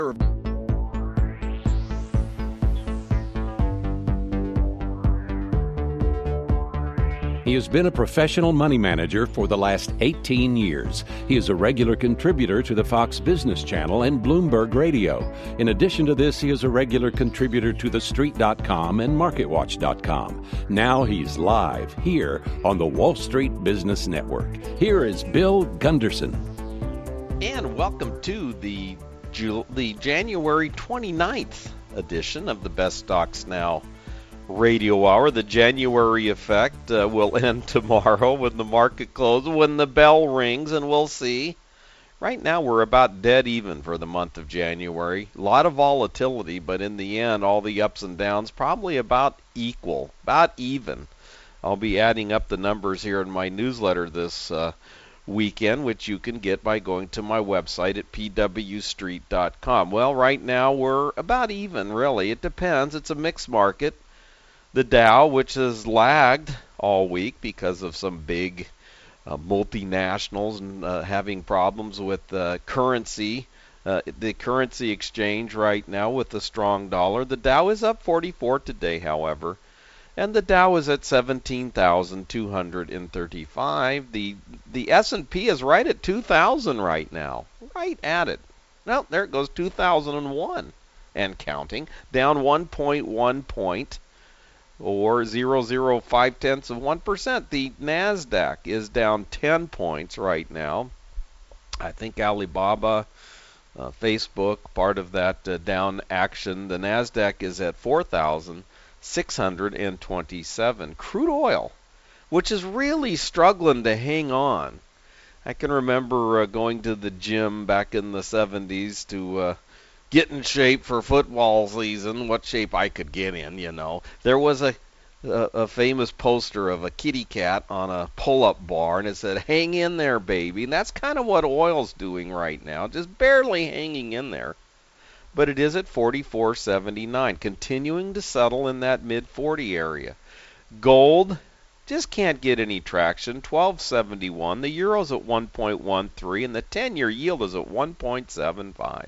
He has been a professional money manager for the last 18 years. He is a regular contributor to the Fox Business Channel and Bloomberg Radio. In addition to this, he is a regular contributor to TheStreet.com and MarketWatch.com. Now he's live here on the Wall Street Business Network. Here is Bill Gunderson. And welcome to the January 29th edition of the Best Stocks Now Radio Hour. The January effect will end tomorrow when the market closes, when the bell rings, and we'll see. Right now we're about dead even for the month of January. A lot of volatility, but in the end, all the ups and downs probably about equal, about even. I'll be adding up the numbers here in my newsletter this weekend, which you can get by going to my website at pwstreet.com. Well, right now we're about even, really. It depends. It's a mixed market. The Dow, which has lagged all week because of some big multinationals and having problems with currency, the currency exchange right now with the strong dollar. The Dow is up 44 today, however, and the Dow is at 17,235. The S&P is right at 2,000 right now, right at it. Now, there it goes, 2001 and counting, down 1.1 point. Or 0.005%. The NASDAQ is down 10 points right now. I think Alibaba, Facebook, part of that down action. The NASDAQ is at 4,627. Crude oil, which is really struggling to hang on. I can remember going to the gym back in the 70s to get in shape for football season, what shape I could get in, you know. There was a famous poster of a kitty cat on a pull-up bar, and it said, "Hang in there, baby." And that's kind of what oil's doing right now, just barely hanging in there. But it is at 44.79, continuing to settle in that mid-40 area. Gold just can't get any traction, 12.71. The euro's at 1.13, and the 10-year yield is at 1.75.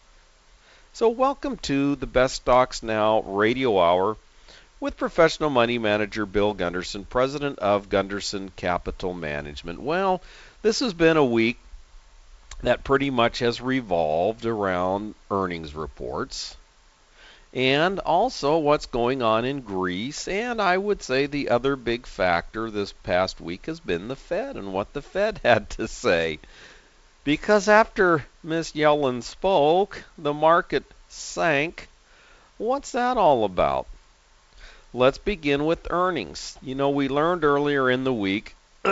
So welcome to the Best Stocks Now Radio Hour with professional money manager Bill Gunderson, president of Gunderson Capital Management. Well, this has been a week that pretty much has revolved around earnings reports and also what's going on in Greece. And I would say the other big factor this past week has been the Fed and what the Fed had to say. Because after Ms. Yellen spoke, the market sank. What's that all about? Let's begin with earnings. You know, we learned earlier in the week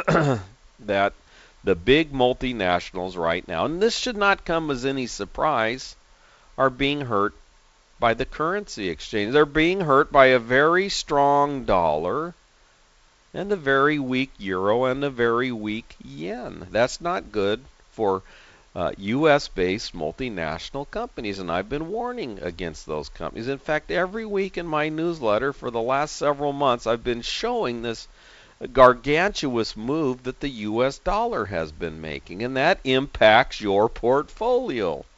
that the big multinationals right now, and this should not come as any surprise, are being hurt by the currency exchange. They're being hurt by a very strong dollar and a very weak euro and a very weak yen. That's not good for U.S.-based multinational companies, and I've been warning against those companies. In fact, every week in my newsletter for the last several months, I've been showing this gargantuous move that the U.S. dollar has been making, and that impacts your portfolio.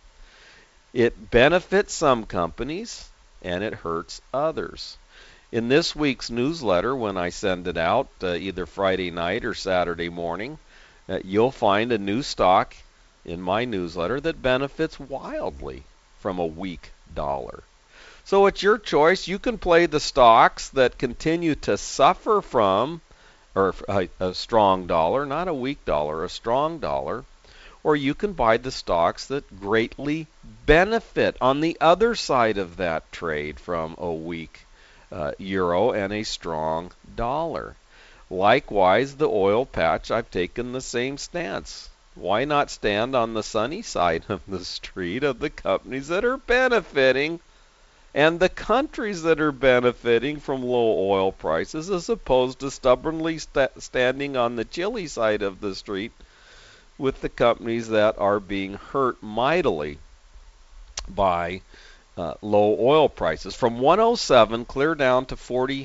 It benefits some companies, and it hurts others. In this week's newsletter, when I send it out, either Friday night or Saturday morning, you'll find a new stock in my newsletter that benefits wildly from a weak dollar. So it's your choice. You can play the stocks that continue to suffer from a strong dollar, not a weak dollar, a strong dollar, or you can buy the stocks that greatly benefit on the other side of that trade from a weak euro and a strong dollar. Likewise, the oil patch, I've taken the same stance. Why not stand on the sunny side of the street of the companies that are benefiting and the countries that are benefiting from low oil prices, as opposed to stubbornly standing on the chilly side of the street with the companies that are being hurt mightily by low oil prices. From 107 clear down to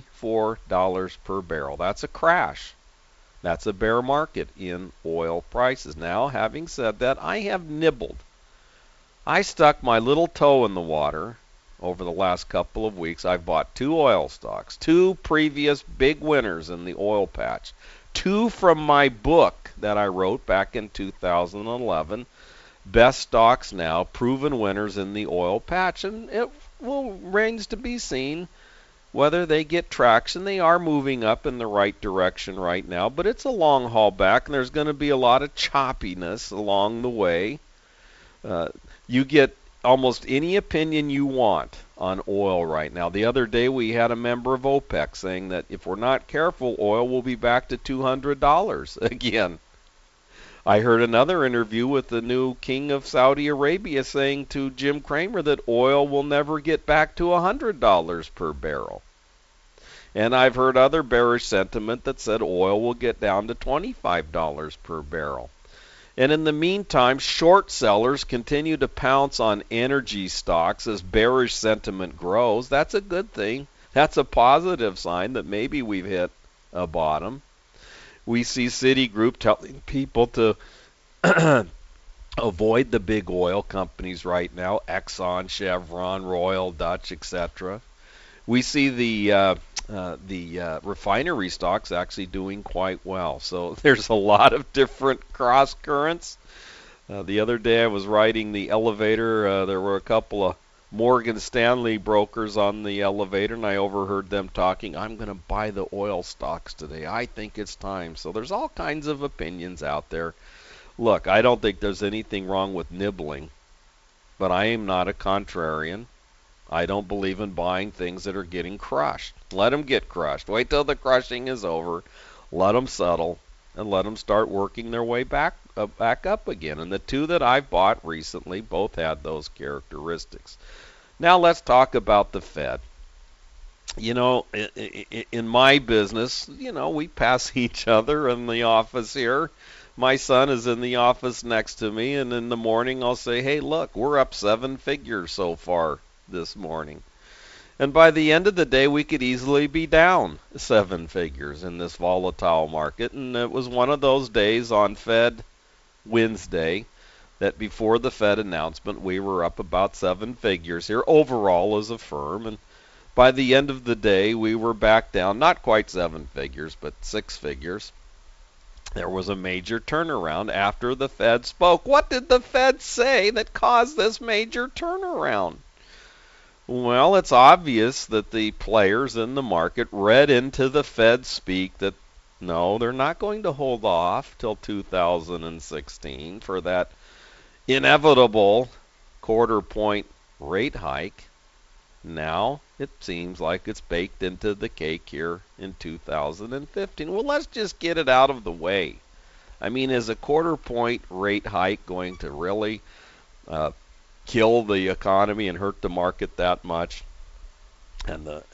$44 per barrel. That's a crash. That's a bear market in oil prices. Now, having said that, I have nibbled I stuck my little toe in the water over the last couple of weeks. I've bought 2 oil stocks, 2 previous big winners in the oil patch, 2 from my book that I wrote back in 2011, Best Stocks Now, Proven Winners in the Oil Patch, and it will remains to be seen whether they get traction. They are moving up in the right direction right now, but it's a long haul back, and there's going to be a lot of choppiness along the way. You get almost any opinion you want on oil right now. The other day we had a member of OPEC saying that if we're not careful, oil will be back to $200 again. I heard another interview with the new king of Saudi Arabia saying to Jim Cramer that oil will never get back to $100 per barrel. And I've heard other bearish sentiment that said oil will get down to $25 per barrel. And in the meantime, short sellers continue to pounce on energy stocks as bearish sentiment grows. That's a good thing. That's a positive sign that maybe we've hit a bottom. We see Citigroup telling people to avoid the big oil companies right now, Exxon, Chevron, Royal Dutch, etc. We see the refinery stocks actually doing quite well. So there's a lot of different cross currents. The other day I was riding the elevator. There were a couple of Morgan Stanley brokers on the elevator, and I overheard them talking, I'm going to buy the oil stocks today. I think it's time. So there's all kinds of opinions out there. Look, I don't think there's anything wrong with nibbling, but I am not a contrarian. I don't believe in buying things that are getting crushed. Let them get crushed. Wait till the crushing is over. Let them settle, and let them start working their way back up again. And the 2 that I've bought recently both had those characteristics. Now let's talk about the Fed. You know, in my business, we pass each other in the office here. My son is in the office next to me, and in the morning I'll say, hey, look, we're up 7 figures so far this morning. And by the end of the day, we could easily be down 7 figures in this volatile market. And it was one of those days on Fed Wednesday that before the Fed announcement, we were up about 7 figures here overall as a firm. And by the end of the day, we were back down, not quite 7 figures, but 6 figures. There was a major turnaround after the Fed spoke. What did the Fed say that caused this major turnaround? Well, it's obvious that the players in the market read into the Fed speak that no, they're not going to hold off till 2016 for that inevitable quarter point rate hike. Now it seems like it's baked into the cake here in 2015. Well, let's just get it out of the way. I mean, is a quarter point rate hike going to really kill the economy and hurt the market that much, and the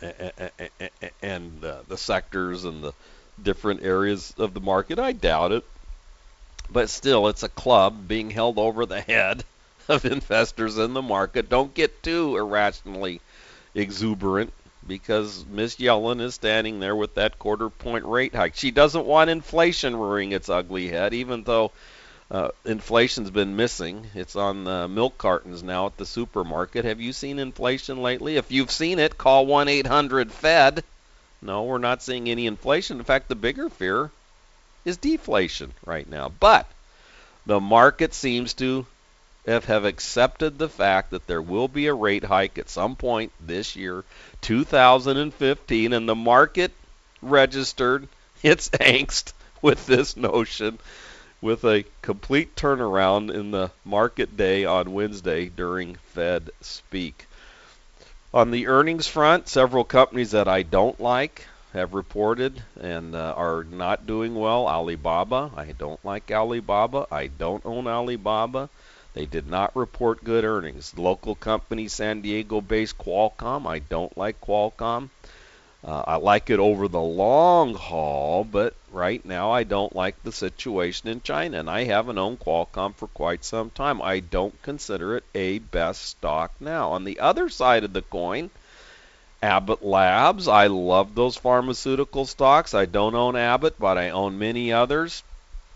sectors and the different areas of the market? I doubt it. But still, it's a club being held over the head of investors in the market. Don't get too irrationally exuberant, because Miss Yellen is standing there with that quarter point rate hike. She doesn't want inflation rearing its ugly head, even though inflation's been missing. It's on the milk cartons now at the supermarket. Have you seen inflation lately? If you've seen it, call 1-800-FED. No, we're not seeing any inflation. In fact, the bigger fear is deflation right now. But the market seems to have accepted the fact that there will be a rate hike at some point this year, 2015, and the market registered its angst with this notion, with a complete turnaround in the market day on Wednesday during Fed speak. On the earnings front, several companies that I don't like have reported and are not doing well. Alibaba, I don't like Alibaba. I don't own Alibaba. They did not report good earnings. Local company, San Diego-based Qualcomm, I don't like Qualcomm. I like it over the long haul, but right now I don't like the situation in China, and I haven't owned Qualcomm for quite some time. I don't consider it a best stock now. On the other side of the coin, Abbott Labs, I love those pharmaceutical stocks. I don't own Abbott, but I own many others.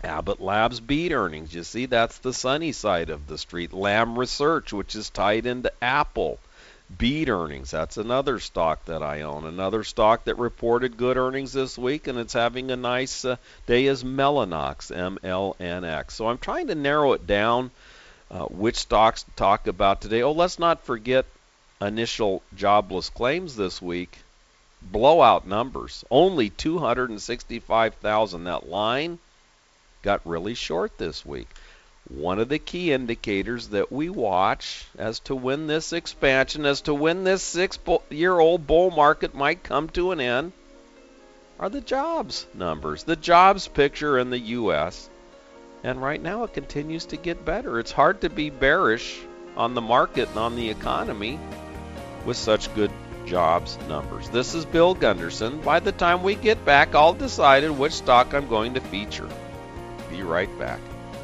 Abbott Labs beat earnings. You see, that's the sunny side of the street. Lam Research, which is tied into Apple, beat earnings. That's another stock that I own. Another stock that reported good earnings this week, and it's having a nice day, is Mellanox, MLNX. So I'm trying to narrow it down, which stocks to talk about today. Oh, let's not forget initial jobless claims this week. Blowout numbers. Only 265,000. That line got really short this week. One of the key indicators that we watch as to when this expansion, as to when this 6-year-old bull market might come to an end, are the jobs numbers, the jobs picture in the U.S. And right now it continues to get better. It's hard to be bearish on the market and on the economy with such good jobs numbers. This is Bill Gunderson. By the time we get back, I'll decide which stock I'm going to feature. Be right back.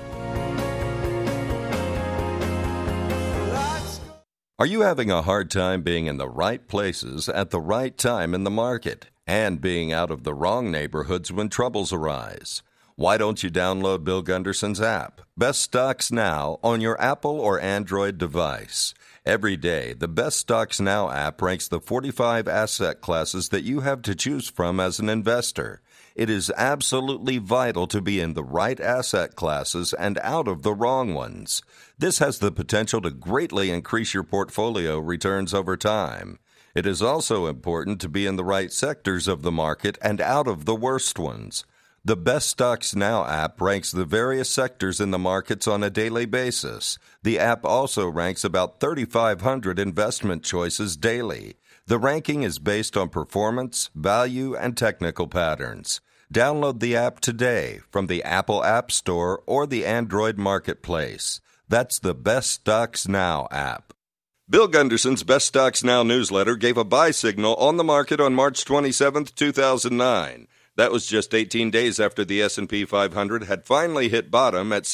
Are you having a hard time being in the right places at the right time in the market and being out of the wrong neighborhoods when troubles arise? Why don't you download Bill Gunderson's app, Best Stocks Now, on your Apple or Android device? Every day, the Best Stocks Now app ranks the 45 asset classes that you have to choose from as an investor. It is absolutely vital to be in the right asset classes and out of the wrong ones. This has the potential to greatly increase your portfolio returns over time. It is also important to be in the right sectors of the market and out of the worst ones. The Best Stocks Now app ranks the various sectors in the markets on a daily basis. The app also ranks about 3,500 investment choices daily. The ranking is based on performance, value, and technical patterns. Download the app today from the Apple App Store or the Android Marketplace. That's the Best Stocks Now app. Bill Gunderson's Best Stocks Now newsletter gave a buy signal on the market on March 27, 2009. That was just 18 days after the S&P 500 had finally hit bottom at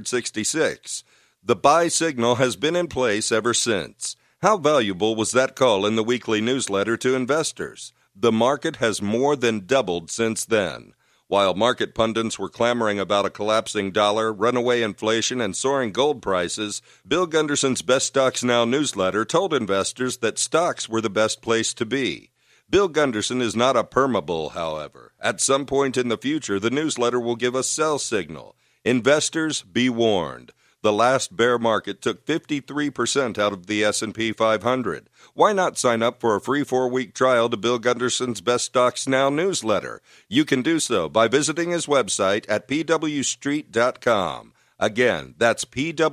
666. The buy signal has been in place ever since. How valuable was that call in the weekly newsletter to investors? The market has more than doubled since then. While market pundits were clamoring about a collapsing dollar, runaway inflation, and soaring gold prices, Bill Gunderson's Best Stocks Now newsletter told investors that stocks were the best place to be. Bill Gunderson is not a permabull, however. At some point in the future, the newsletter will give a sell signal. Investors, be warned. The last bear market took 53% out of the S&P 500. Why not sign up for a free 4-week trial to Bill Gunderson's Best Stocks Now newsletter? You can do so by visiting his website at pwstreet.com. Again, that's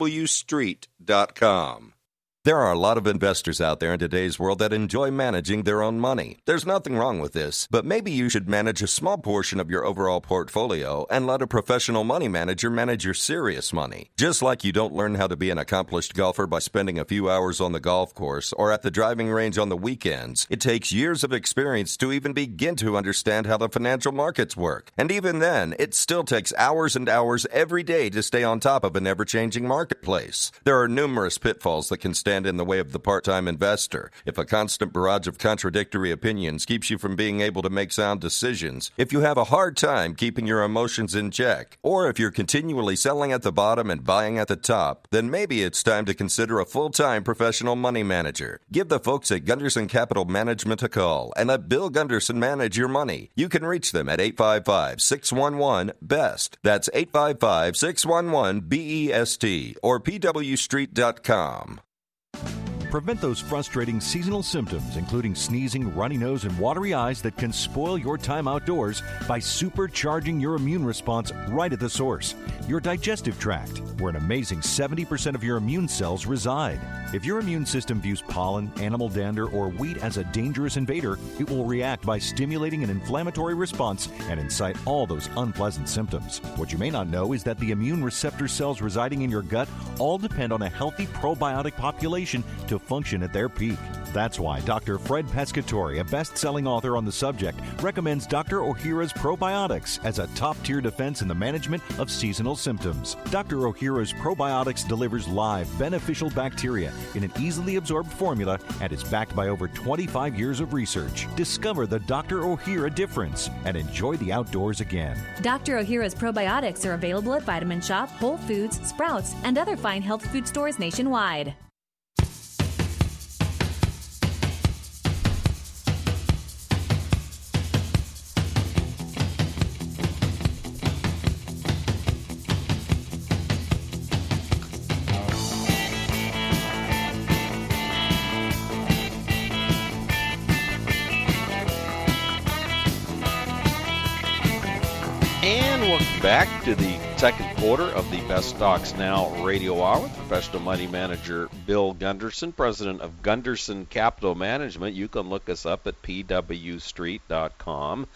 pwstreet.com. There are a lot of investors out there in today's world that enjoy managing their own money. There's nothing wrong with this, but maybe you should manage a small portion of your overall portfolio and let a professional money manager manage your serious money. Just like you don't learn how to be an accomplished golfer by spending a few hours on the golf course or at the driving range on the weekends, it takes years of experience to even begin to understand how the financial markets work. And even then, it still takes hours and hours every day to stay on top of an ever-changing marketplace. There are numerous pitfalls that can stand in the way of the part-time investor. If a constant barrage of contradictory opinions keeps you from being able to make sound decisions, if you have a hard time keeping your emotions in check, or if you're continually selling at the bottom and buying at the top, then maybe it's time to consider a full-time professional money manager. Give the folks at Gunderson Capital Management a call and let Bill Gunderson manage your money. You can reach them at 855-611-BEST. That's 855-611-BEST or pwstreet.com. Prevent those frustrating seasonal symptoms, including sneezing, runny nose, and watery eyes that can spoil your time outdoors by supercharging your immune response right at the source, your digestive tract, where an amazing 70% of your immune cells reside. If your immune system views pollen, animal dander, or wheat as a dangerous invader, it will react by stimulating an inflammatory response and incite all those unpleasant symptoms. What you may not know is that the immune receptor cells residing in your gut all depend on a healthy probiotic population to function at their peak. That's why Dr. Fred Pescatore, a best-selling author on the subject, recommends Dr. Ohhira's Probiotics as a top-tier defense in the management of seasonal symptoms. Dr. Ohhira's Probiotics delivers live, beneficial bacteria in an easily absorbed formula and is backed by over 25 years of research. Discover the Dr. Ohhira difference and enjoy the outdoors again. Dr. Ohhira's Probiotics are available at Vitamin Shop, Whole Foods, Sprouts, and other fine health food stores nationwide. Back to the second quarter of the Best Stocks Now radio hour. Professional money manager Bill Gunderson, president of Gunderson Capital Management. You can look us up at pwstreet.com.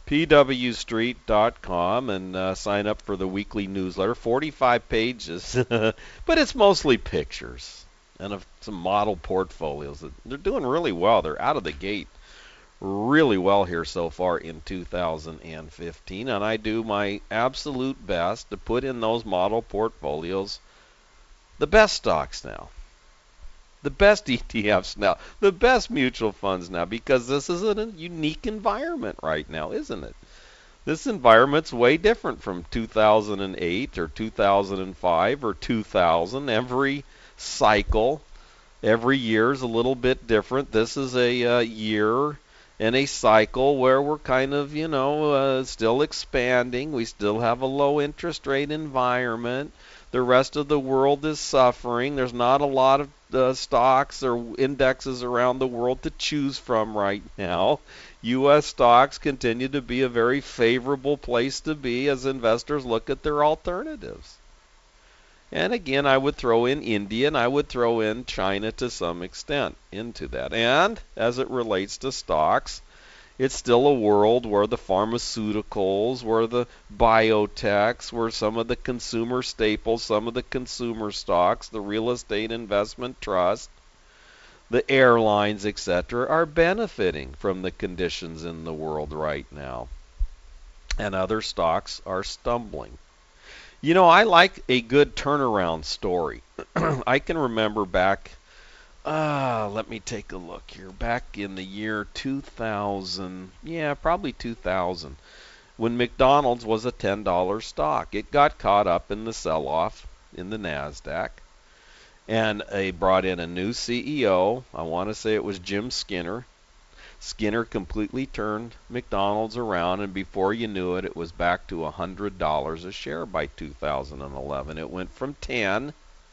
pwstreet.com and sign up for the weekly newsletter. 45 pages, but it's mostly pictures and of some model portfolios. They're doing really well. They're out of the gate really well here so far in 2015, and I do my absolute best to put in those model portfolios the best stocks now, the best ETFs now, the best mutual funds now, because this is a unique environment right now, isn't it? This environment's way different from 2008 or 2005 or 2000. Every cycle, every year is a little bit different. This is a year in a cycle where we're kind of, still expanding. We still have a low interest rate environment. The rest of the world is suffering. There's not a lot of stocks or indexes around the world to choose from right now. U.S. stocks continue to be a very favorable place to be as investors look at their alternatives. And again, I would throw in India and I would throw in China to some extent into that. And as it relates to stocks, it's still a world where the pharmaceuticals, where the biotechs, where some of the consumer staples, some of the consumer stocks, the real estate investment trust, the airlines, etc., are benefiting from the conditions in the world right now. And other stocks are stumbling. I like a good turnaround story. I can remember back, let me take a look here, back in the year 2000, probably 2000, when McDonald's was a $10 stock. It got caught up in the sell-off in the NASDAQ, and they brought in a new CEO. I want to say it was Jim Skinner. Skinner completely turned McDonald's around, and before you knew it, it was back to $100 a share by 2011. It went from 10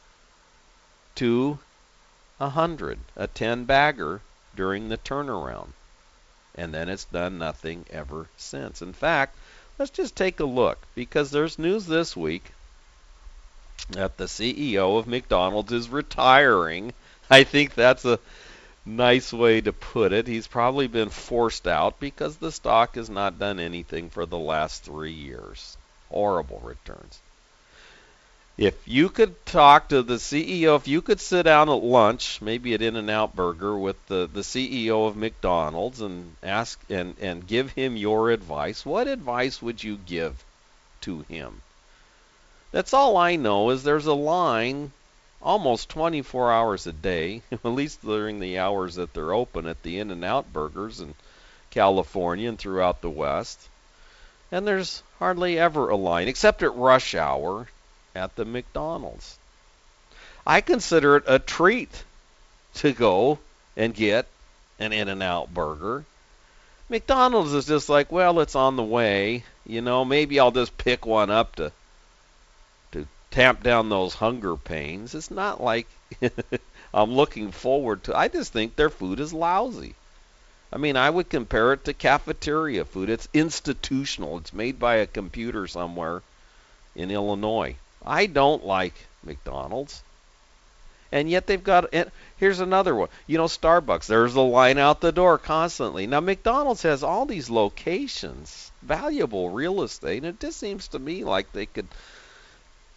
to 100, a 10-bagger during the turnaround. And then it's done nothing ever since. In fact, let's just take a look, because there's news this week that the CEO of McDonald's is retiring. I think that's a nice way to put it. He's probably been forced out because the stock has not done anything for the last 3 years. Horrible returns. If you could talk to the CEO, if you could sit down at lunch, maybe at In-N-Out Burger, with the CEO of McDonald's and ask and give him your advice, what advice would you give to him? That's all I know is there's a line almost 24 hours a day, at least during the hours that they're open at the In-N-Out Burgers in California and throughout the West. And there's hardly ever a line, except at rush hour at the McDonald's. I consider it a treat to go and get an In-N-Out Burger. McDonald's is just like, well, it's on the way. Maybe I'll just pick one up to tamp down those hunger pains. It's not like I'm looking forward to. I just think their food is lousy. I mean, I would compare it to cafeteria food. It's institutional. It's made by a computer somewhere in Illinois. I don't like McDonald's. And yet they've got, and here's another one. Starbucks, there's a line out the door constantly. Now, McDonald's has all these locations, valuable real estate, and it just seems to me like they could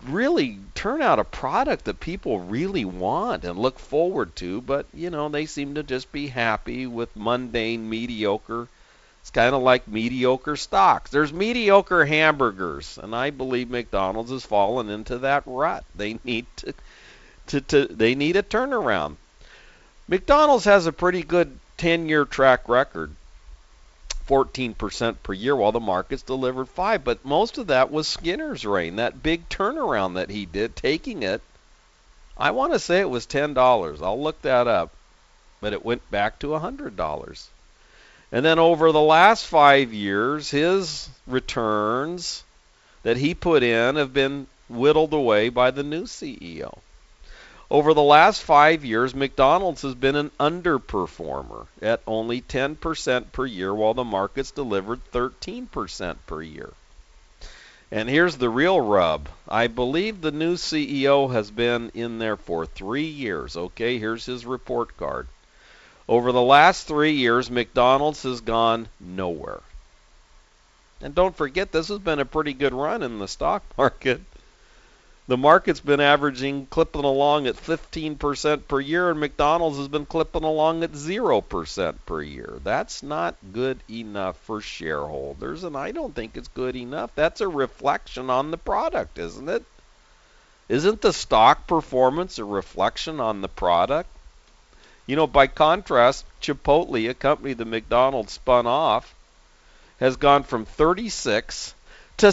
really turn out a product that people really want and look forward to, but, they seem to just be happy with mundane, mediocre. It's kind of like mediocre stocks. There's mediocre hamburgers, and I believe McDonald's has fallen into that rut. They need they need a turnaround. McDonald's has a pretty good 10-year track record, 14% per year, while the market's delivered 5%. But most of that was Skinner's reign, that big turnaround that he did, taking it. I want to say it was $10. I'll look that up. But it went back to $100. And then over the last 5 years, his returns that he put in have been whittled away by the new CEO. Over the last 5 years, McDonald's has been an underperformer at only 10% per year, while the market's delivered 13% per year. And here's the real rub. I believe the new CEO has been in there for 3 years. Okay, here's his report card. Over the last 3 years, McDonald's has gone nowhere. And don't forget, this has been a pretty good run in the stock market. The market's been clipping along at 15% per year, and McDonald's has been clipping along at 0% per year. That's not good enough for shareholders, and I don't think it's good enough. That's a reflection on the product, isn't it? Isn't the stock performance a reflection on the product? By contrast, Chipotle, a company that McDonald's spun off, has gone from 36 to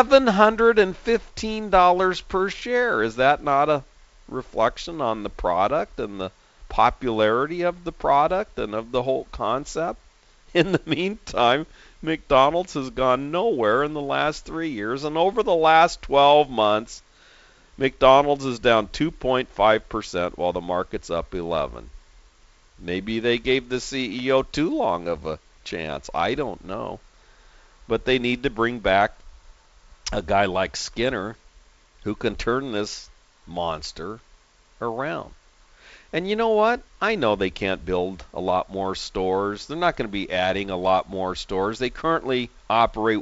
$715 per share. Is that not a reflection on the product and the popularity of the product and of the whole concept? In the meantime, McDonald's has gone nowhere in the last 3 years, and over the last 12 months, McDonald's is down 2.5% while the market's up 11%. Maybe they gave the CEO too long of a chance. I don't know. But they need to bring back a guy like Skinner who can turn this monster around. And you know what? I know they can't build a lot more stores. They're not going to be adding a lot more stores. They currently operate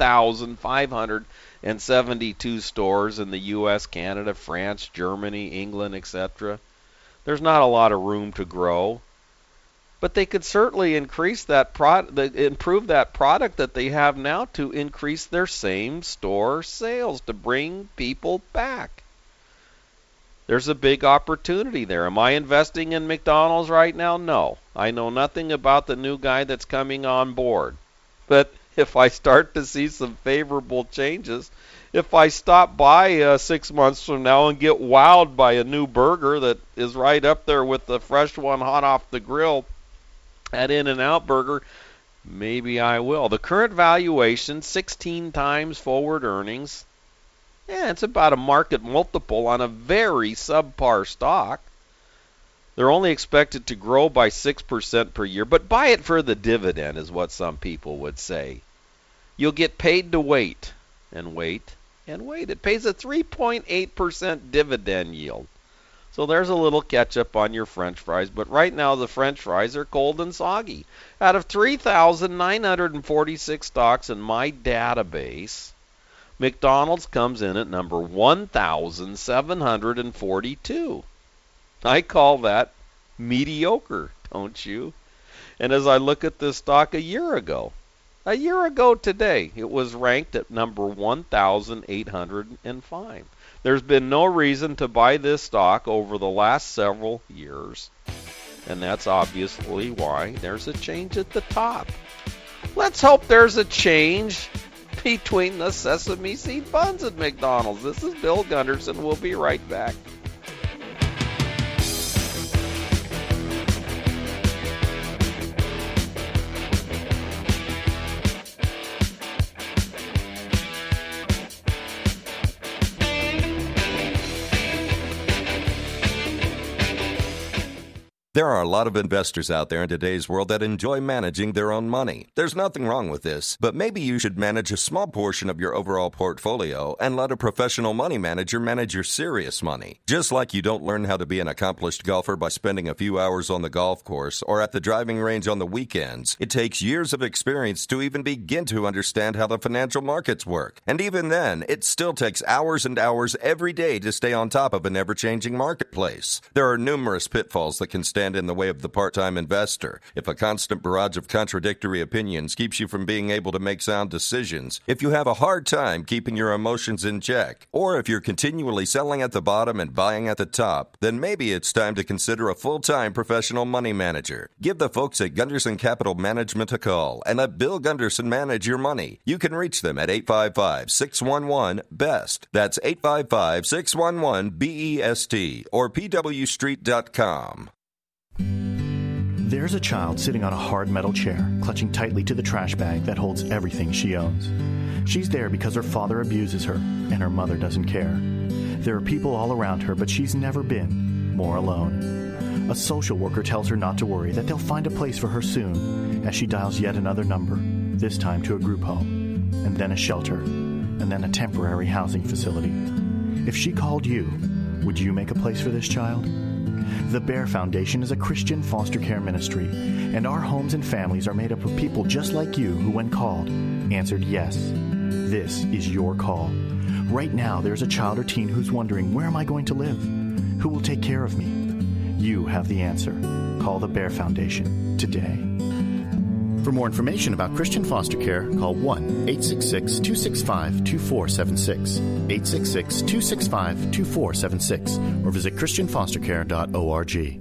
1,572 stores in the U.S., Canada, France, Germany, England, etc. There's not a lot of room to grow. But they could certainly improve that product that they have now to increase their same store sales, to bring people back. There's a big opportunity there. Am I investing in McDonald's right now? No. I know nothing about the new guy that's coming on board. But if I start to see some favorable changes, if I stop by 6 months from now and get wowed by a new burger that is right up there with the fresh one hot off the grill at In-N-Out Burger, maybe I will. The current valuation, 16 times forward earnings. Yeah, it's about a market multiple on a very subpar stock. They're only expected to grow by 6% per year, but buy it for the dividend is what some people would say. You'll get paid to wait and wait and wait. It pays a 3.8% dividend yield. So there's a little ketchup on your French fries, but right now the French fries are cold and soggy. Out of 3,946 stocks in my database, McDonald's comes in at number 1,742. I call that mediocre, don't you? And as I look at this stock a year ago today, it was ranked at number 1,805. There's been no reason to buy this stock over the last several years, and that's obviously why there's a change at the top. Let's hope there's a change between the sesame seed buns at McDonald's. This is Bill Gunderson. We'll be right back. There are a lot of investors out there in today's world that enjoy managing their own money. There's nothing wrong with this, but maybe you should manage a small portion of your overall portfolio and let a professional money manager manage your serious money. Just like you don't learn how to be an accomplished golfer by spending a few hours on the golf course or at the driving range on the weekends, it takes years of experience to even begin to understand how the financial markets work. And even then, it still takes hours and hours every day to stay on top of an ever-changing marketplace. There are numerous pitfalls that can stand in the way of the part-time investor. If a constant barrage of contradictory opinions keeps you from being able to make sound decisions, if you have a hard time keeping your emotions in check, or if you're continually selling at the bottom and buying at the top, then maybe it's time to consider a full-time professional money manager. Give the folks at Gunderson Capital Management a call and let Bill Gunderson manage your money. You can reach them at 855-611-BEST. That's 855-611-BEST or pwstreet.com. There's a child sitting on a hard metal chair, clutching tightly to the trash bag that holds everything she owns. She's there because her father abuses her, and her mother doesn't care. There are people all around her, but she's never been more alone. A social worker tells her not to worry, that they'll find a place for her soon, as she dials yet another number, this time to a group home, and then a shelter, and then a temporary housing facility. If she called you, would you make a place for this child? The Bear Foundation is a Christian foster care ministry, and our homes and families are made up of people just like you who, when called, answered yes. This is your call. Right now, there's a child or teen who's wondering, where am I going to live? Who will take care of me? You have the answer. Call the Bear Foundation today. For more information about Christian foster care, call 1-866-265-2476, 866-265-2476, or visit christianfostercare.org.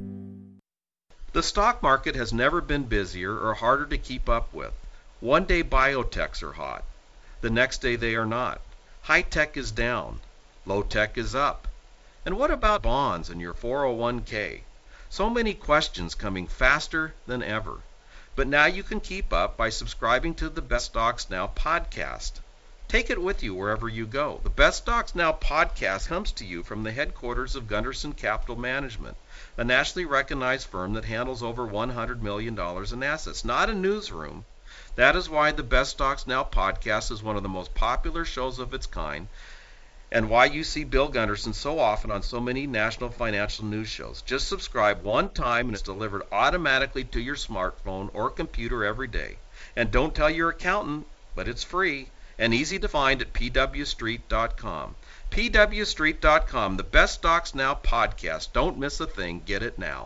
The stock market has never been busier or harder to keep up with. One day biotechs are hot. The next day they are not. High tech is down. Low tech is up. And what about bonds and your 401k? So many questions coming faster than ever. But now you can keep up by subscribing to the Best Stocks Now podcast. Take it with you wherever you go. The Best Stocks Now podcast comes to you from the headquarters of Gunderson Capital Management, a nationally recognized firm that handles over $100 million in assets, not a newsroom. That is why the Best Stocks Now podcast is one of the most popular shows of its kind, and why you see Bill Gunderson so often on so many national financial news shows. Just subscribe one time and it's delivered automatically to your smartphone or computer every day. And don't tell your accountant, but it's free and easy to find at pwstreet.com. pwstreet.com, the Best Stocks Now podcast. Don't miss a thing. Get it now.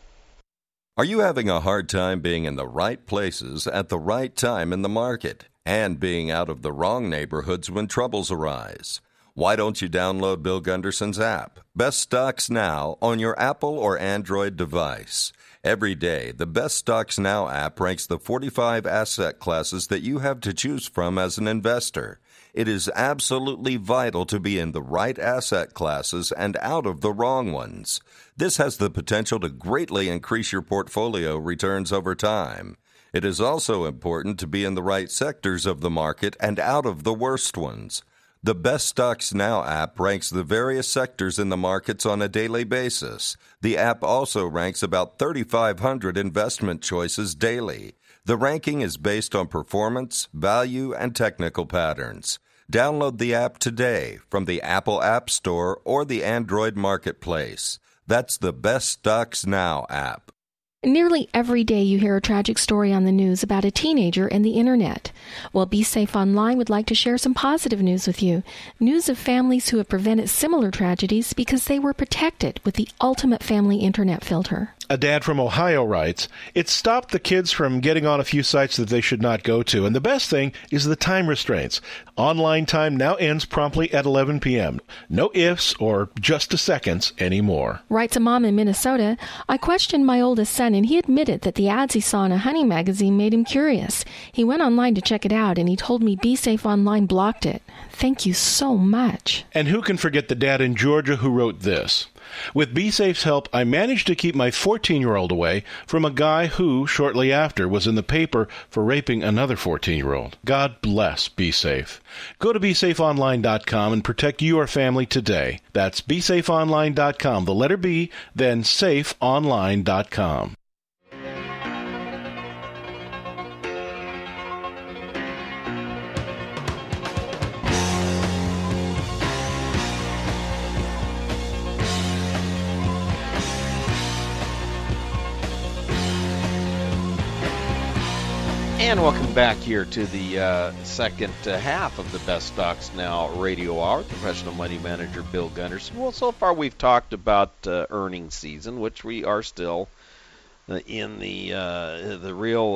Are you having a hard time being in the right places at the right time in the market and being out of the wrong neighborhoods when troubles arise? Why don't you download Bill Gunderson's app, Best Stocks Now, on your Apple or Android device? Every day, the Best Stocks Now app ranks the 45 asset classes that you have to choose from as an investor. It is absolutely vital to be in the right asset classes and out of the wrong ones. This has the potential to greatly increase your portfolio returns over time. It is also important to be in the right sectors of the market and out of the worst ones. The Best Stocks Now app ranks the various sectors in the markets on a daily basis. The app also ranks about 3,500 investment choices daily. The ranking is based on performance, value, and technical patterns. Download the app today from the Apple App Store or the Android Marketplace. That's the Best Stocks Now app. Nearly every day you hear a tragic story on the news about a teenager and the internet. Well, Be Safe Online would like to share some positive news with you. News of families who have prevented similar tragedies because they were protected with the ultimate family internet filter. A dad from Ohio writes, "It stopped the kids from getting on a few sites that they should not go to, and the best thing is the time restraints. Online time now ends promptly at 11 p.m. No ifs or just a seconds anymore." Writes a mom in Minnesota, "I questioned my oldest son, and he admitted that the ads he saw in a hunting magazine made him curious. He went online to check it out, and he told me Be Safe Online blocked it. Thank you so much." And who can forget the dad in Georgia who wrote this? With BeSafe's help, I managed to keep my 14-year-old away from a guy who, shortly after, was in the paper for raping another 14-year-old. God bless BeSafe. Go to BeSafeOnline.com and protect your family today. That's BeSafeOnline.com, the letter B, then SafeOnline.com. And welcome back here to the second half of the Best Stocks Now radio hour. Professional money manager Bill Gunderson. Well, so far we've talked about earnings season, which we are still in the real,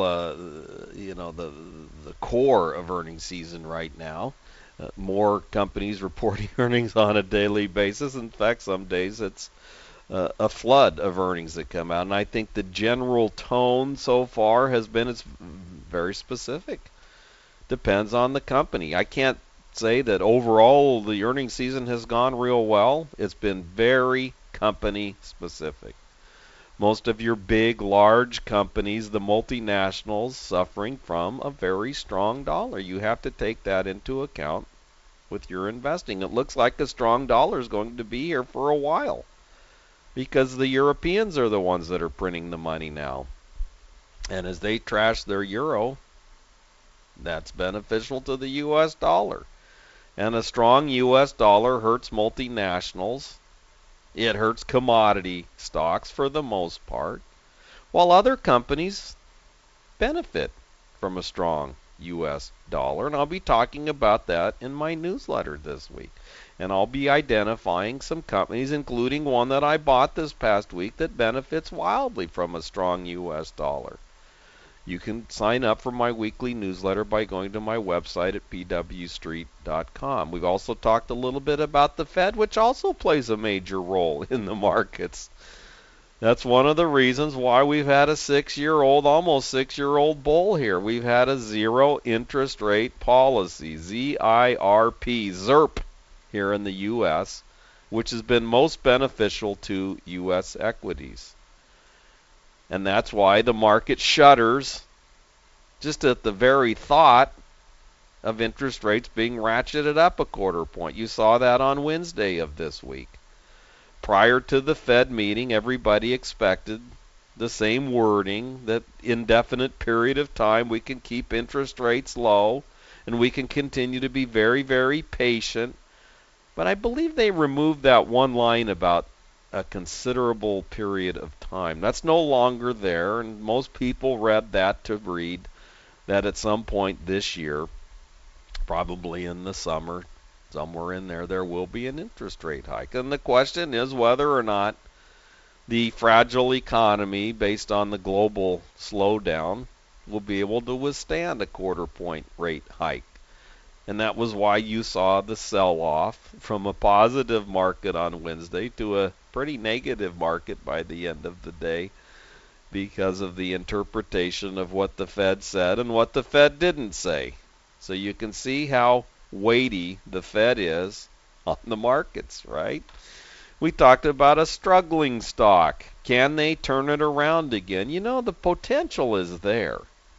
the core of earnings season right now. More companies reporting earnings on a daily basis. In fact, some days it's a flood of earnings that come out. And I think the general tone so far has been it's very specific. Depends on the company. I can't say that overall the earnings season has gone real well. It's been very company specific. Most of your big, large companies, the multinationals, suffering from a very strong dollar. You have to take that into account with your investing. It looks like a strong dollar is going to be here for a while because the Europeans are the ones that are printing the money now. And as they trash their euro, that's beneficial to the U.S. dollar. And a strong U.S. dollar hurts multinationals. It hurts commodity stocks for the most part, while other companies benefit from a strong U.S. dollar. And I'll be talking about that in my newsletter this week. And I'll be identifying some companies, including one that I bought this past week, that benefits wildly from a strong U.S. dollar. You can sign up for my weekly newsletter by going to my website at pwstreet.com. We've also talked a little bit about the Fed, which also plays a major role in the markets. That's one of the reasons why we've had a almost 6-year-old bull here. We've had a zero interest rate policy, ZIRP, here in the U.S., which has been most beneficial to U.S. equities. And that's why the market shudders just at the very thought of interest rates being ratcheted up a quarter point. You saw that on Wednesday of this week. Prior to the Fed meeting, everybody expected the same wording, that indefinite period of time we can keep interest rates low and we can continue to be very, very patient. But I believe they removed that one line about a considerable period of time. That's no longer there, and most people read that to read that at some point this year, probably in the summer, somewhere in there will be an interest rate hike. And the question is whether or not the fragile economy, based on the global slowdown, will be able to withstand a quarter point rate hike. And that was why you saw the sell-off from a positive market on Wednesday to a pretty negative market by the end of the day because of the interpretation of what the Fed said and what the Fed didn't say. So you can see how weighty the Fed is on the markets, right? We talked about a struggling stock. Can they turn it around again? You know, the potential is there.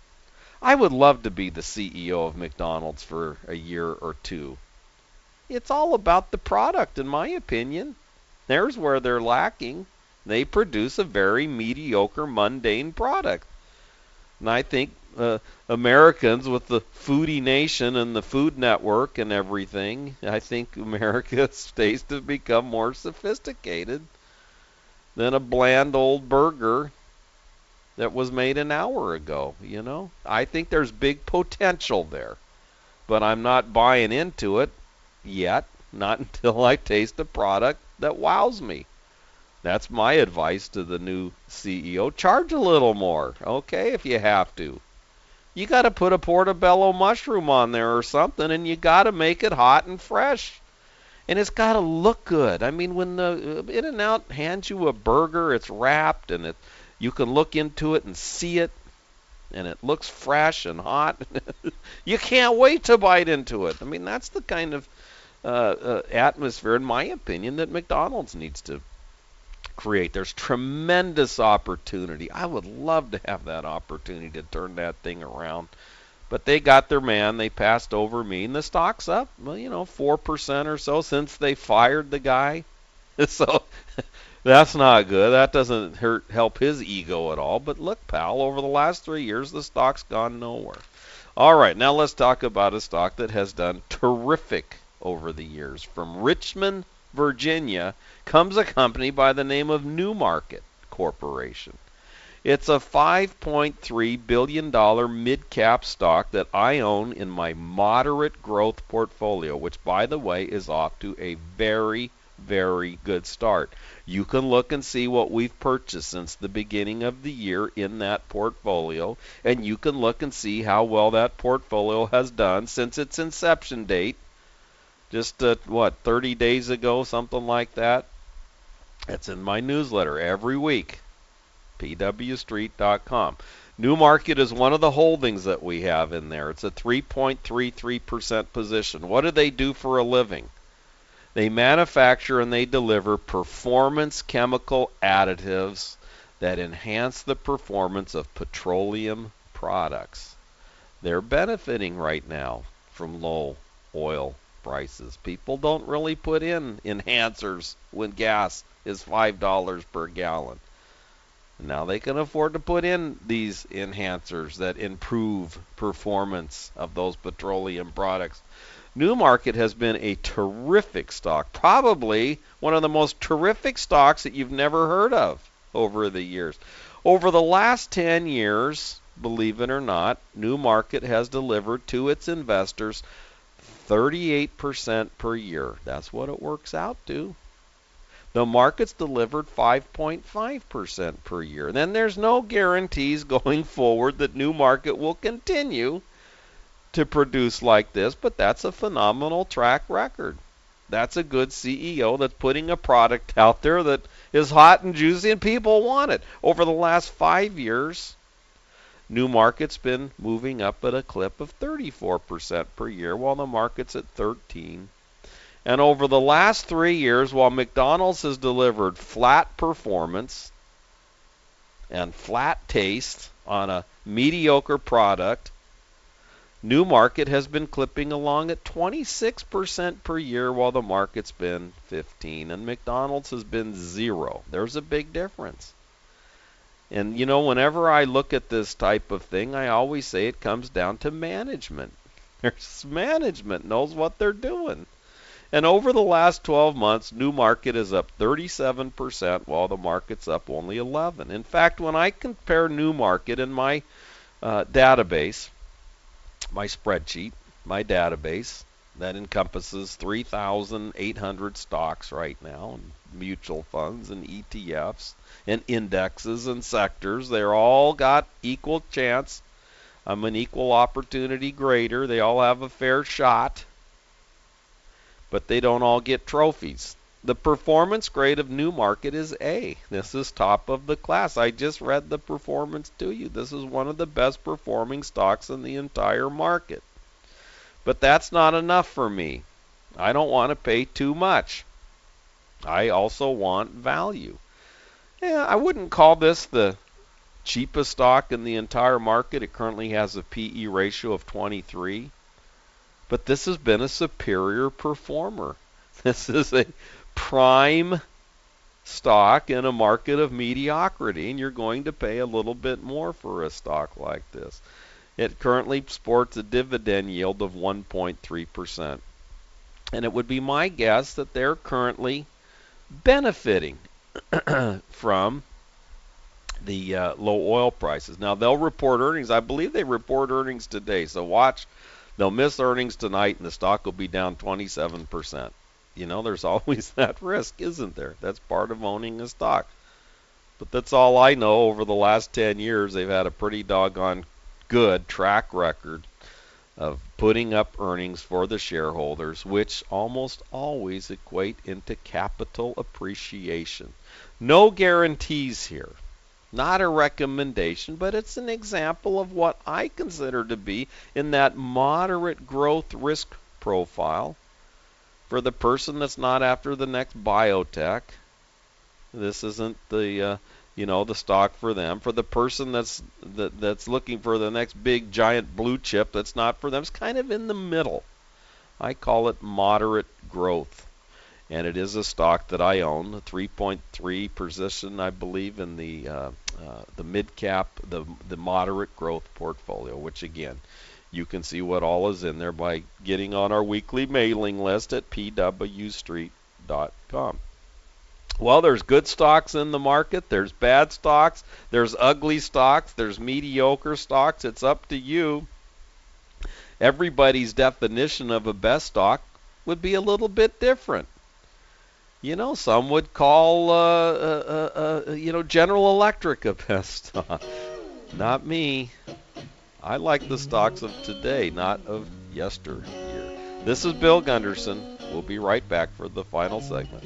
I would love to be the CEO of McDonald's for a year or two. It's all about the product, in my opinion. There's where they're lacking. They produce a very mediocre, mundane product. And I think Americans, with the Foodie Nation and the Food Network and everything, I think America's tastes have become more sophisticated than a bland old burger that was made an hour ago, you know. I think there's big potential there, but I'm not buying into it yet, not until I taste a product that wows me. That's my advice to the new CEO. Charge a little more, okay, if you have to. You got to put a portobello mushroom on there or something, and you got to make it hot and fresh. And it's got to look good. I mean, when the In-N-Out hands you a burger, it's wrapped, and you can look into it and see it, and it looks fresh and hot. You can't wait to bite into it. I mean, that's the kind of atmosphere, in my opinion, that McDonald's needs to create. There's tremendous opportunity. I would love to have that opportunity to turn that thing around. But they got their man. They passed over me, and the stock's up, 4% or so since they fired the guy. So that's not good. That doesn't help his ego at all. But look, pal, over the last 3 years, the stock's gone nowhere. All right, now let's talk about a stock that has done terrific over the years. From Richmond, Virginia, comes a company by the name of Newmarket Corporation. It's a $5.3 billion mid-cap stock that I own in my moderate growth portfolio, which, by the way, is off to a very, very good start. You can look and see what we've purchased since the beginning of the year in that portfolio, and you can look and see how well that portfolio has done since its inception date, just 30 days ago, something like that. It's in my newsletter every week, pwstreet.com. Newmarket is one of the holdings that we have in there. It's a 3.33% position. What do they do for a living? They manufacture and they deliver performance chemical additives that enhance the performance of petroleum products. They're benefiting right now from low oil prices. People don't really put in enhancers when gas is $5 per gallon. Now they can afford to put in these enhancers that improve performance of those petroleum products. Newmarket has been a terrific stock, probably one of the most terrific stocks that you've never heard of over the years. Over the last 10 years, believe it or not, Newmarket has delivered to its investors 38% per year. That's what it works out to. The market's delivered 5.5% per year. And then there's no guarantees going forward that Newmarket will continue to produce like this, but that's a phenomenal track record. That's a good CEO that's putting a product out there that is hot and juicy and people want it. Over the last 5 years, Newmarket's been moving up at a clip of 34% per year, while the market's at 13%. And over the last 3 years, while McDonald's has delivered flat performance and flat taste on a mediocre product, Newmarket has been clipping along at 26% per year while the market's been 15%, and McDonald's has been 0%. There's a big difference. And whenever I look at this type of thing, I always say it comes down to management. There's management knows what they're doing. And over the last 12 months, Newmarket is up 37% while the market's up only 11%. In fact, when I compare Newmarket in my database, my spreadsheet, my database, that encompasses 3,800 stocks right now, and mutual funds and ETFs and indexes and sectors. They're all got equal chance. I'm an equal opportunity grader. They all have a fair shot, but they don't all get trophies. The performance grade of Newmarket is A. This is top of the class. I just read the performance to you. This is one of the best performing stocks in the entire market. But that's not enough for me. I don't want to pay too much. I also want value. Yeah, I wouldn't call this the cheapest stock in the entire market. It currently has a PE ratio of 23. But this has been a superior performer. This is a prime stock in a market of mediocrity, and you're going to pay a little bit more for a stock like this. It currently sports a dividend yield of 1.3%. And it would be my guess that they're currently benefiting from the low oil prices. Now, they'll report earnings. I believe they report earnings today. So watch. They'll miss earnings tonight, and the stock will be down 27%. There's always that risk, isn't there? That's part of owning a stock. But that's all I know. Over the last 10 years, they've had a pretty doggone good track record of putting up earnings for the shareholders, which almost always equate into capital appreciation. No guarantees here. Not a recommendation, but it's an example of what I consider to be in that moderate growth risk profile for the person that's not after the next biotech, This isn't the the stock for them. For the person that's looking for the next big giant blue chip, that's not for them. It's kind of in the middle. I call it moderate growth, and it is a stock that I own, a 3.3 position, I believe, in the mid cap, the moderate growth portfolio. Which again, you can see what all is in there by getting on our weekly mailing list at pwstreet.com. Well, there's good stocks in the market. There's bad stocks. There's ugly stocks. There's mediocre stocks. It's up to you. Everybody's definition of a best stock would be a little bit different. Some would call, General Electric a best stock. Not me. I like the stocks of today, not of yesteryear. This is Bill Gunderson. We'll be right back for the final segment.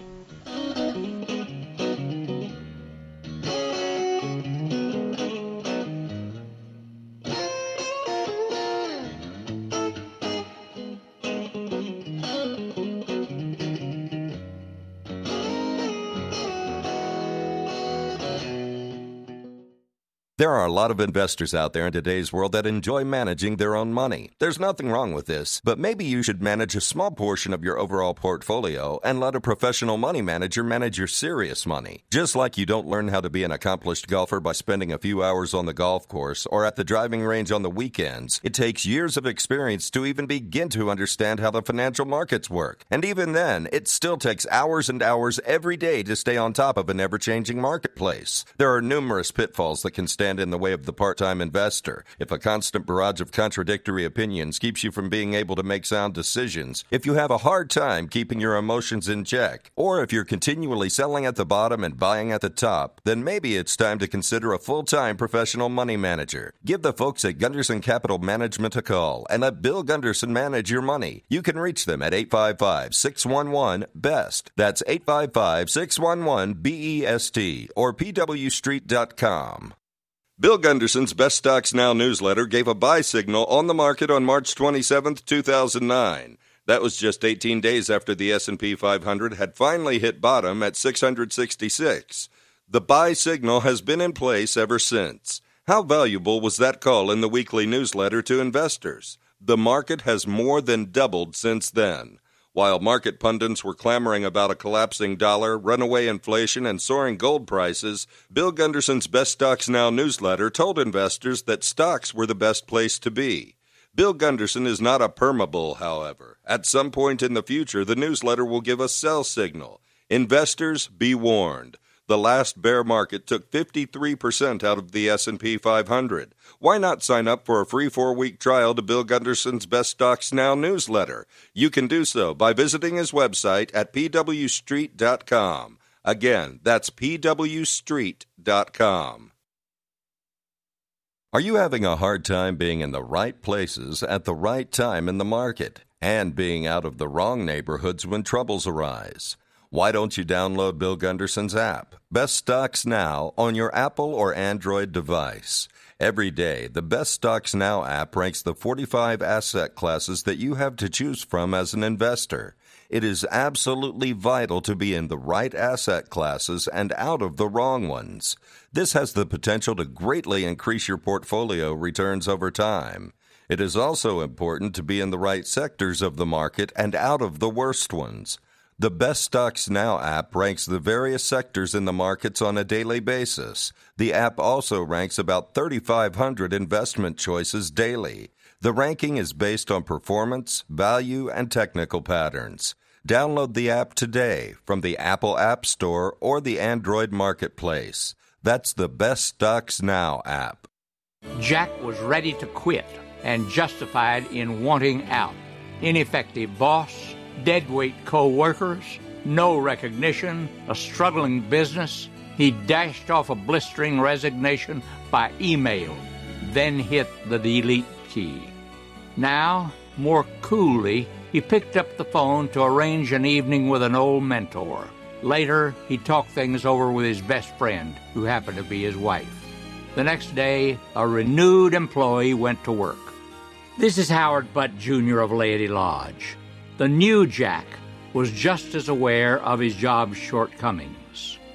There are a lot of investors out there in today's world that enjoy managing their own money. There's nothing wrong with this, but maybe you should manage a small portion of your overall portfolio and let a professional money manager manage your serious money. Just like you don't learn how to be an accomplished golfer by spending a few hours on the golf course or at the driving range on the weekends, it takes years of experience to even begin to understand how the financial markets work. And even then, it still takes hours and hours every day to stay on top of an ever-changing marketplace. There are numerous pitfalls that can stand in the way of the part-time investor. If a constant barrage of contradictory opinions keeps you from being able to make sound decisions, if you have a hard time keeping your emotions in check, or if you're continually selling at the bottom and buying at the top, then maybe it's time to consider a full-time professional money manager. Give the folks at Gunderson Capital Management a call and let Bill Gunderson manage your money. You can reach them at 855-611-BEST. That's 855-611-BEST or pwstreet.com. Bill Gunderson's Best Stocks Now newsletter gave a buy signal on the market on March 27, 2009. That was just 18 days after the S&P 500 had finally hit bottom at 666. The buy signal has been in place ever since. How valuable was that call in the weekly newsletter to investors? The market has more than doubled since then. While market pundits were clamoring about a collapsing dollar, runaway inflation, and soaring gold prices, Bill Gunderson's Best Stocks Now newsletter told investors that stocks were the best place to be. Bill Gunderson is not a permabull, however. At some point in the future, the newsletter will give a sell signal. Investors, be warned. The last bear market took 53% out of the S&P 500. Why not sign up for a free 4-week trial to Bill Gunderson's Best Stocks Now newsletter? You can do so by visiting his website at pwstreet.com. Again, that's pwstreet.com. Are you having a hard time being in the right places at the right time in the market and being out of the wrong neighborhoods when troubles arise? Why don't you download Bill Gunderson's app, Best Stocks Now, on your Apple or Android device? Every day, the Best Stocks Now app ranks the 45 asset classes that you have to choose from as an investor. It is absolutely vital to be in the right asset classes and out of the wrong ones. This has the potential to greatly increase your portfolio returns over time. It is also important to be in the right sectors of the market and out of the worst ones. The Best Stocks Now app ranks the various sectors in the markets on a daily basis. The app also ranks about 3,500 investment choices daily. The ranking is based on performance, value, and technical patterns. Download the app today from the Apple App Store or the Android Marketplace. That's the Best Stocks Now app. Jack was ready to quit and justified in wanting out. Ineffective boss, deadweight co-workers, no recognition, a struggling business. He dashed off a blistering resignation by email, then hit the delete key. Now, more coolly, he picked up the phone to arrange an evening with an old mentor. Later, he talked things over with his best friend, who happened to be his wife. The next day, a renewed employee went to work. This is Howard Butt, Jr. of Laity Lodge. The new Jack was just as aware of his job's shortcomings.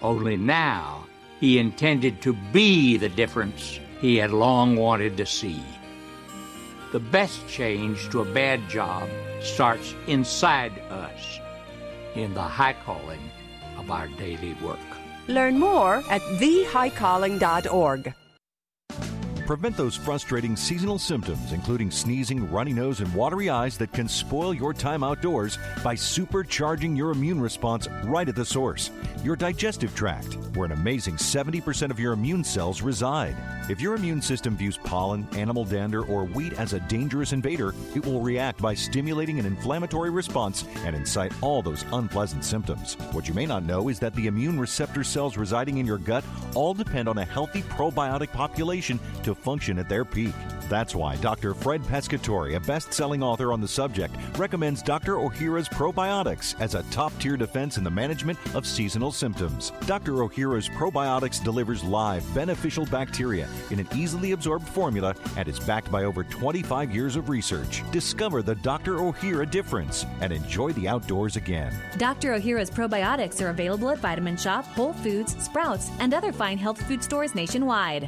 Only now he intended to be the difference he had long wanted to see. The best change to a bad job starts inside us, in the high calling of our daily work. Learn more at thehighcalling.org. Prevent those frustrating seasonal symptoms, including sneezing, runny nose, and watery eyes that can spoil your time outdoors by supercharging your immune response right at the source, your digestive tract, where an amazing 70% of your immune cells reside. If your immune system views pollen, animal dander, or wheat as a dangerous invader, it will react by stimulating an inflammatory response and incite all those unpleasant symptoms. What you may not know is that the immune receptor cells residing in your gut all depend on a healthy probiotic population to function at their peak. That's why Dr. Fred Pescatore, a best-selling author on the subject, recommends Dr. Ohhira's Probiotics as a top-tier defense in the management of seasonal symptoms. Dr. Ohhira's Probiotics delivers live, beneficial bacteria in an easily absorbed formula and is backed by over 25 years of research. Discover the Dr. Ohhira difference and enjoy the outdoors again. Dr. Ohhira's probiotics are available at Vitamin Shop, Whole Foods, Sprouts, and other fine health food stores nationwide.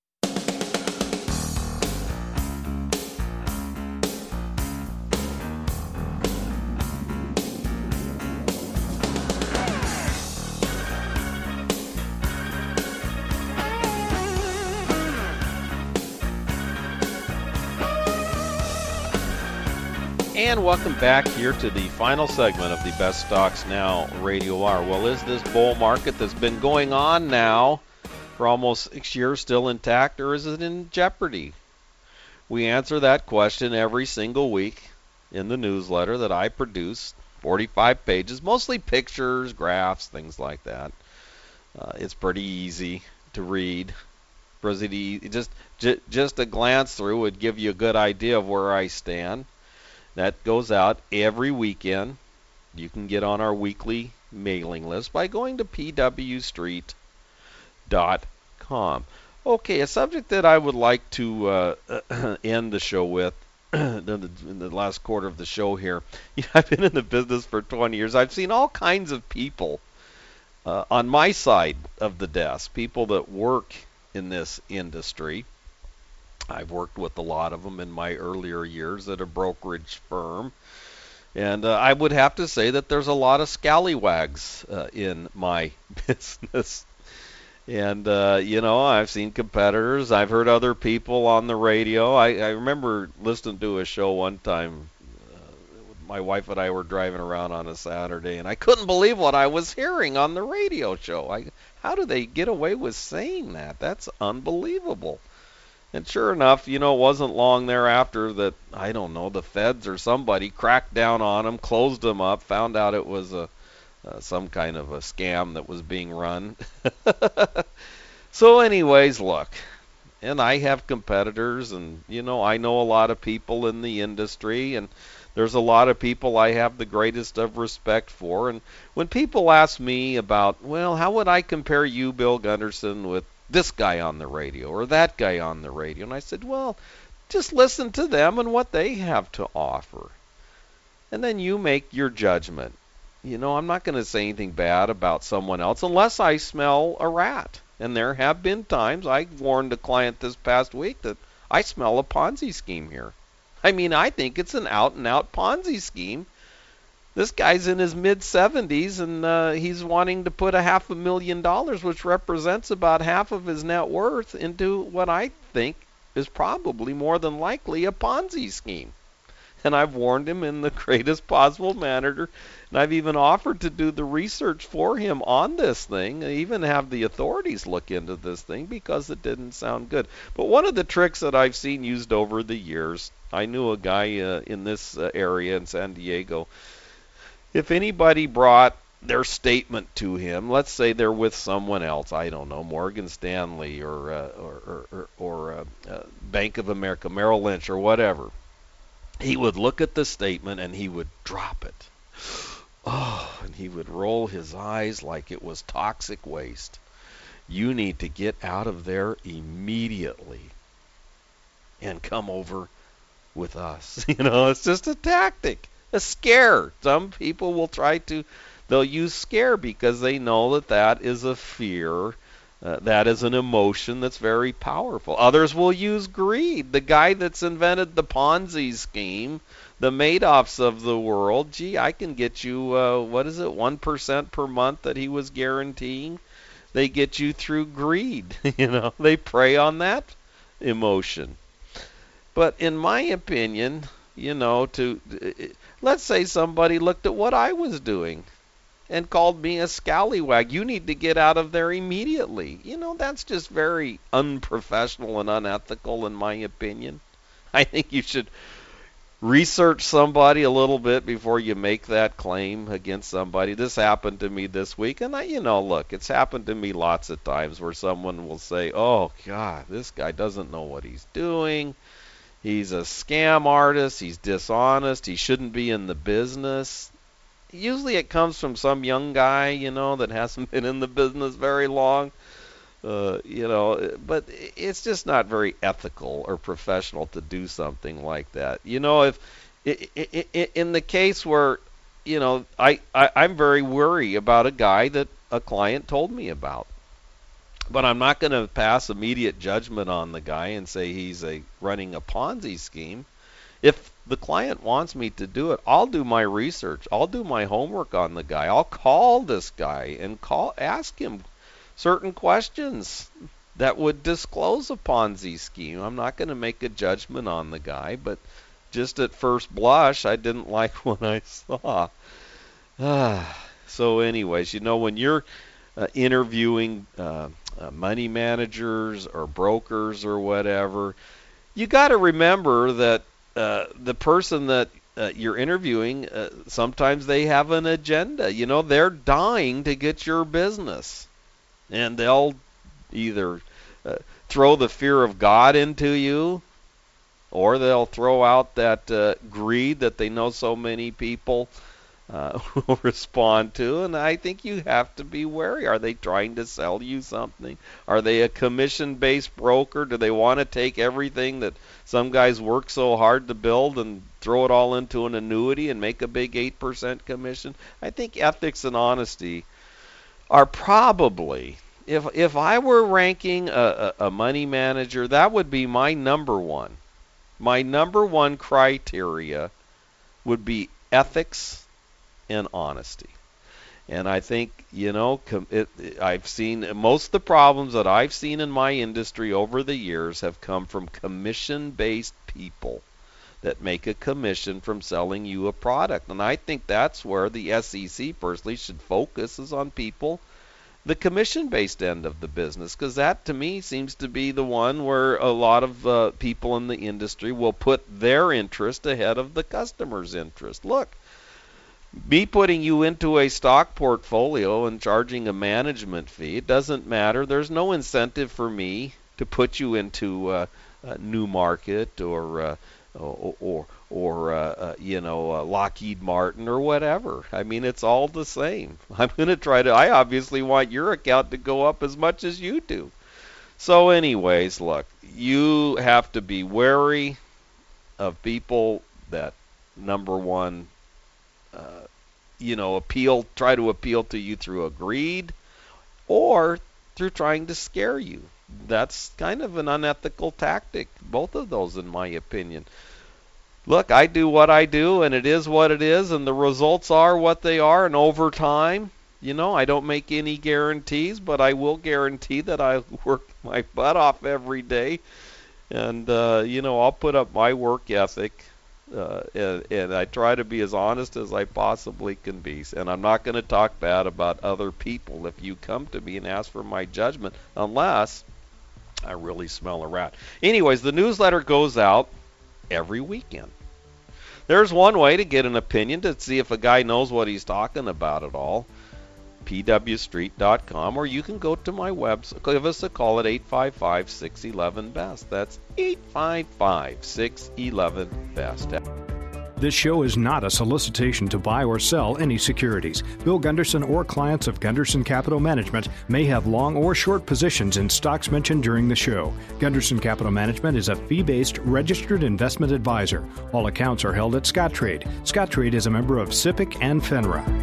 And welcome back here to the final segment of the Best Stocks Now Radio Hour. Well, is this bull market that's been going on now for almost 6 years still intact, or is it in jeopardy? We answer that question every single week in the newsletter that I produce, 45 pages, mostly pictures, graphs, things like that. It's pretty easy to read. Just a glance through would give you a good idea of where I stand. That goes out every weekend. You can get on our weekly mailing list by going to pwstreet.com. Okay, a subject that I would like to end the show with, in the last quarter of the show here. I've been in the business for 20 years. I've seen all kinds of people on my side of the desk, people that work in this industry. I've worked with a lot of them in my earlier years at a brokerage firm. And I would have to say that there's a lot of scallywags in my business. And, I've seen competitors. I've heard other people on the radio. I remember listening to a show one time. My wife and I were driving around on a Saturday, and I couldn't believe what I was hearing on the radio show. How do they get away with saying that? That's unbelievable. And sure enough, it wasn't long thereafter that, I don't know, the feds or somebody cracked down on them, closed them up, found out it was some kind of a scam that was being run. So anyways, look, and I have competitors, and, I know a lot of people in the industry, and there's a lot of people I have the greatest of respect for. And when people ask me about, well, how would I compare you, Bill Gunderson, with this guy on the radio or that guy on the radio? And I said, well, just listen to them and what they have to offer. And then you make your judgment. I'm not going to say anything bad about someone else unless I smell a rat. And there have been times, I warned a client this past week that I smell a Ponzi scheme here. I think it's an out-and-out Ponzi scheme. This guy's in his mid-70s, and he's wanting to put $500,000, which represents about half of his net worth, into what I think is probably more than likely a Ponzi scheme. And I've warned him in the greatest possible manner, and I've even offered to do the research for him on this thing, and even have the authorities look into this thing because it didn't sound good. But one of the tricks that I've seen used over the years, I knew a guy in this area in San Diego. If anybody brought their statement to him, let's say they're with someone else, I don't know, Morgan Stanley or Bank of America, Merrill Lynch, or whatever, he would look at the statement and he would drop it. Oh, and he would roll his eyes like it was toxic waste. You need to get out of there immediately and come over with us. It's just a tactic. A scare. Some people will try to, They'll use scare because they know that that is a fear. That is an emotion that's very powerful. Others will use greed. The guy that's invented the Ponzi scheme, the Madoffs of the world, gee, I can get you, 1% per month that he was guaranteeing. They get you through greed. They prey on that emotion. But in my opinion, let's say somebody looked at what I was doing and called me a scallywag. You need to get out of there immediately. That's just very unprofessional and unethical in my opinion. I think you should research somebody a little bit before you make that claim against somebody. This happened to me this week, and look, it's happened to me lots of times where someone will say, oh, God, this guy doesn't know what he's doing. He's a scam artist. He's dishonest. He shouldn't be in the business. Usually it comes from some young guy, that hasn't been in the business very long. But it's just not very ethical or professional to do something like that. If in the case where, I'm very worried about a guy that a client told me about. But I'm not going to pass immediate judgment on the guy and say he's running a Ponzi scheme. If the client wants me to do it, I'll do my research. I'll do my homework on the guy. I'll call this guy and ask him certain questions that would disclose a Ponzi scheme. I'm not going to make a judgment on the guy, but just at first blush, I didn't like what I saw. So anyways, when you're interviewing money managers or brokers or whatever, you got to remember that the person that you're interviewing, sometimes they have an agenda. They're dying to get your business. And they'll either throw the fear of God into you, or they'll throw out that greed that they know so many people will respond to. And I think you have to be wary. Are they trying to sell you something? Are they a commission-based broker? Do they want to take everything that some guys work so hard to build and throw it all into an annuity and make a big 8% commission? I think ethics and honesty are probably, if I were ranking a money manager, that would be my number one. My number one criteria would be ethics and honesty. And I think, I've seen most of the problems that I've seen in my industry over the years have come from commission-based people that make a commission from selling you a product. And I think that's where the SEC personally should focus, is on people, the commission-based end of the business, because that to me seems to be the one where a lot of people in the industry will put their interest ahead of the customer's interest. Look, me putting you into a stock portfolio and charging a management fee, it doesn't matter. There's no incentive for me to put you into a New Market or Lockheed Martin or whatever. I mean, it's all the same. I'm going to I obviously want your account to go up as much as you do. So anyways, look, you have to be wary of people that, number one, try to appeal to you through a greed or through trying to scare you. That's kind of an unethical tactic, both of those in my opinion. Look, I do what I do, and it is what it is, and the results are what they are, and over time, I don't make any guarantees, but I will guarantee that I work my butt off every day, and, I'll put up my work ethic, and I try to be as honest as I possibly can be, and I'm not going to talk bad about other people if you come to me and ask for my judgment, unless I really smell a rat. Anyways, the newsletter goes out every weekend. There's one way to get an opinion, to see if a guy knows what he's talking about at all. pwstreet.com, or you can go to my website. Give us a call at 855-611-BEST. That's 855-611-BEST. This show is not a solicitation to buy or sell any securities. Bill Gunderson or clients of Gunderson Capital Management may have long or short positions in stocks mentioned during the show. Gunderson Capital Management is a fee-based registered investment advisor. All accounts are held at Scottrade. Scottrade is a member of SIPC and FINRA.